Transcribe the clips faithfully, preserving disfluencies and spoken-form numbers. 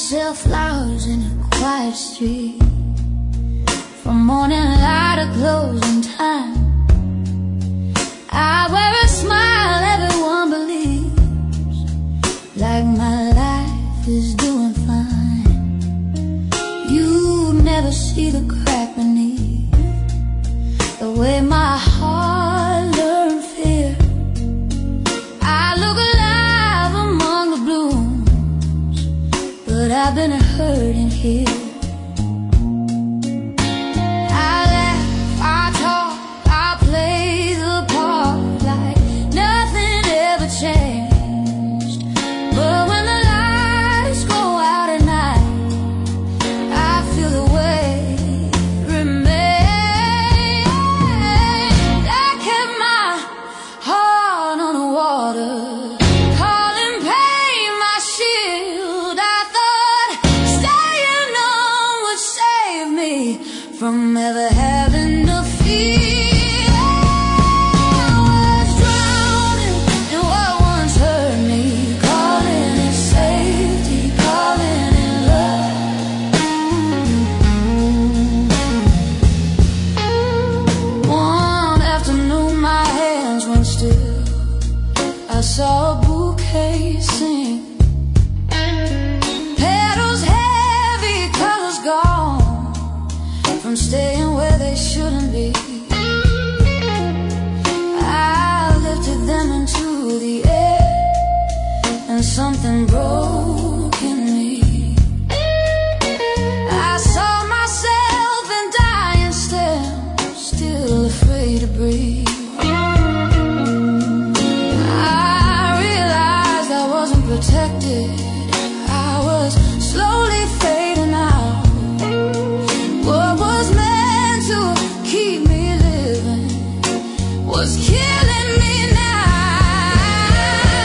sell flowers in a quiet street, from morning light to closing time. I wear a smile everyone believes, like my life is doing fine. You never see the crack beneath the way my heart learned fear. I look alive among the blooms, but I've been hurting here. I laugh, I talk, I play the part like nothing ever changed. But when the lights go out at night, I feel the weight remain. I kept my heart on the water, calling pain my shield. I thought staying on would save me from ever having to feel. I was drowning in what once hurt me, calling it safety, calling it love. One afternoon my hands went still. I saw a bouquet sing, petals heavy, colors gone from staying where they shouldn't be. I lifted them into the air, and something broke in me. I saw myself in dying stems, still afraid to breathe. I realized I wasn't protected, I was slowly fading out. What was meant to keep me living was killing me now.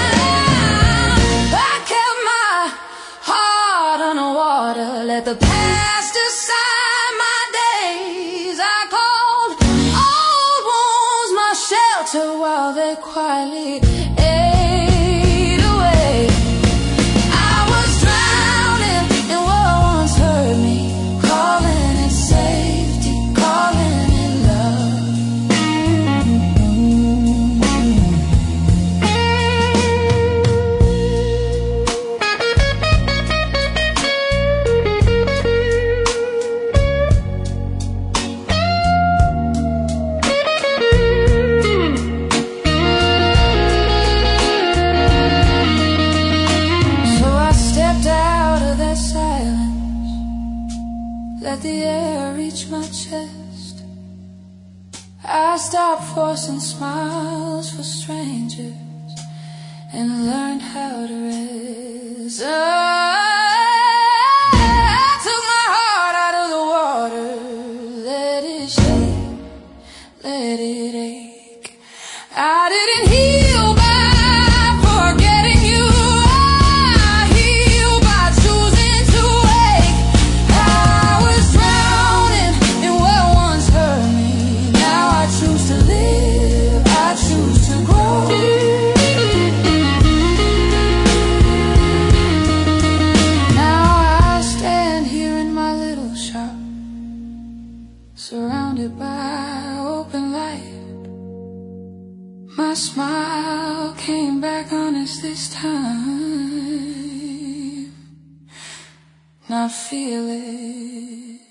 I kept my heart underwater, let the past decide my days. I called old wounds my shelter while they quietly ate away. I was drowning in what once hurt me, calling it safety, calling it love. So I stepped out of that silence, let the air reach my chest. I stopped forcing smiles for strangers and learned how to rest. I took my heart out of the water, let it shake, let it ache. I didn't heal by forgetting you, I healed by choosing to wake. I was drowning in what once hurt me, now I choose to live, I choose to grow. Now I stand here in my little shop, surrounded by open light. My smile came back honest this time, not feel it.